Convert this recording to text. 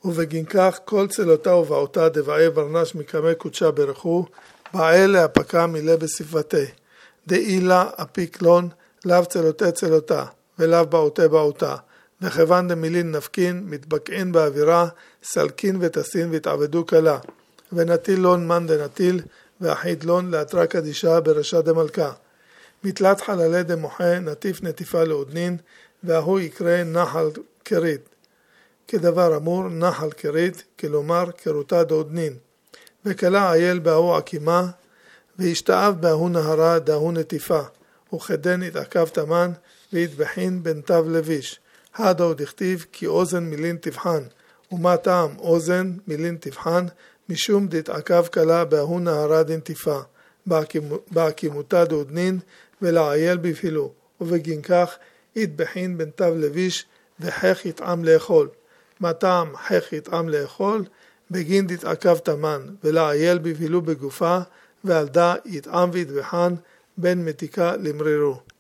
ובגין כך כל צלותה ובעותה דבעי ברנש מקמי קודשה ברכו, בעל להפקה מילא בספבתי. דאילה אפיק לון, לאו צלותי צלותה, ולאו בעותי בעותה. וכיוון דמילין נפקין, מתבקעין באווירה, סלקין ותסין והתעבדו קלה. ונטיל לון מן דנטיל, ואחיד לון להתרה קדישה ברשע דמלכה. מתלת חללי דמוחה, נטיף נטיפה לעודנין, והוא יקרא נחל קרית. כדבר אמור, נחל קרית, כלומר קרותה דעודנין. וקלה אייל בהוא עקימה, והשתאב בהוא נהרה דהוא נטיפה. וכדן התעקב תמן, והתבחין בין תו לביש. הדו דכתיב כי אוזן מילין תבחן. ומה טעם אוזן מילין תבחן, משום דתעקב קלה בהוא נהרה דנטיפה. בעקימותה דעודנין, ולעייל בפילו. ובגין כך התבחין בין תו לביש, וחך יטעם לאכול. מה טעם חך יטעם לאכול? בגין דתעקב תמן, ולעייל בפילו בגופה, ועל דה יטעם ויתבחן בין מתיקה למרירו.